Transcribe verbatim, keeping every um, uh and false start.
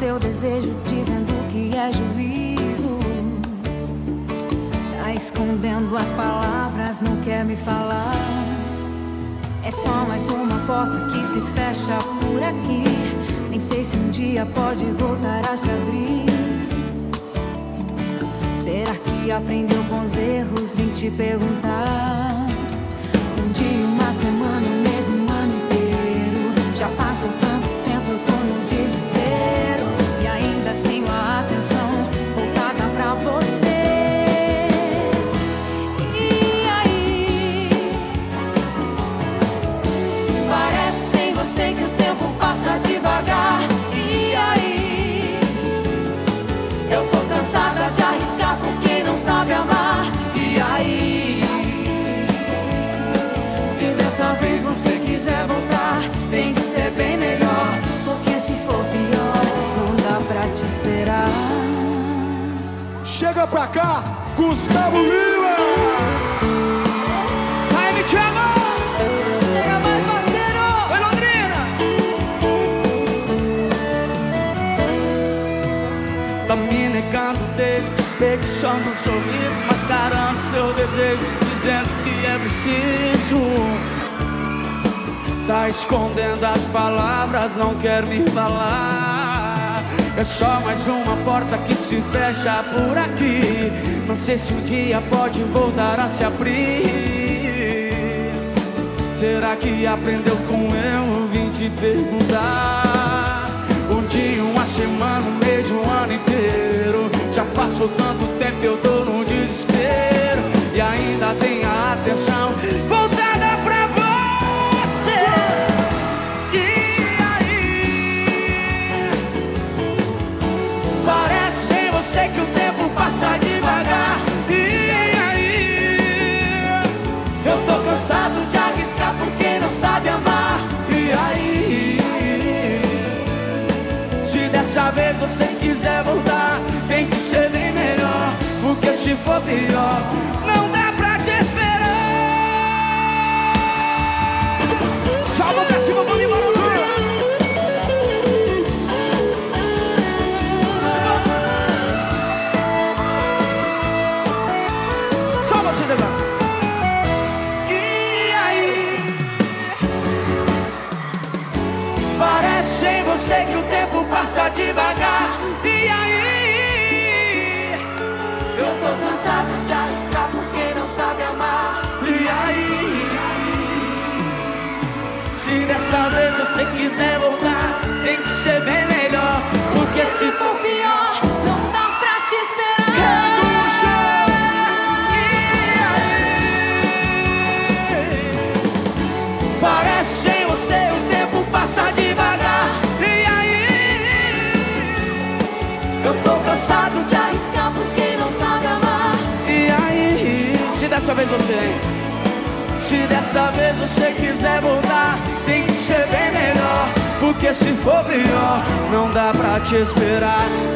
seu desejo dizendo que é juízo. Tá escondendo as palavras, não quer me falar. É só mais uma porta que se fecha por aqui. Nem sei se um dia pode voltar a se abrir. Será que aprendeu com os erros? Vim te perguntar. Um dia, uma semana, um mês, um ano inteiro. Já passou tanto tempo, eu tô no desespero. E ainda tenho a atenção voltada pra você. E aí? Parece sem você que o tempo passa devagar. E aí? Eu tô cansada de arriscar porque não sabe amar. E aí? Se dessa vez você quiser voltar, tem que ser bem melhor. Porque se for pior, não dá pra te esperar. Chega pra cá, Gustavo Lima! Vai, me chama! Chega mais, parceiro! Oi, Londrina! Tá me negando desde desperdiçando um sorriso, mascarando seu desejo, dizendo que é preciso. Tá escondendo as palavras, não quer me falar. É só mais uma porta que se fecha por aqui. Não sei se um dia pode voltar a se abrir. Será que aprendeu com eu? Vim te perguntar. Um dia, uma semana, um mês, um ano inteiro. Já passou tanto tempo, eu tô no desespero. E ainda tem a atenção voltada pra você. E aí? Parece sem você que o tempo passa devagar. E aí? Eu tô cansado de arriscar porque não sabe amar. E aí? Se dessa vez você quiser voltar, tem que ser bem melhor. Porque se for pior, não dá pra te esperar. Tchau, vamos pra cima, vamos embora, Londrina. Só vocês agora. E aí? Parece sem você que o tempo passa devagar. E aí? Eu tô cansado de arriscar porque não sabe amar. E aí? Se dessa vez você quiser voltar, tem que ser bem melhor. Porque se for pior, Não dá pra te esperar. parece sem você o tempo passa devagar. E aí? Eu tô cansado de arriscar porque não sabe amar. E aí? Se dessa vez você, hein? Se dessa vez você quiser voltar, tem que ser bem melhor. Porque se for pior, não dá pra te esperar.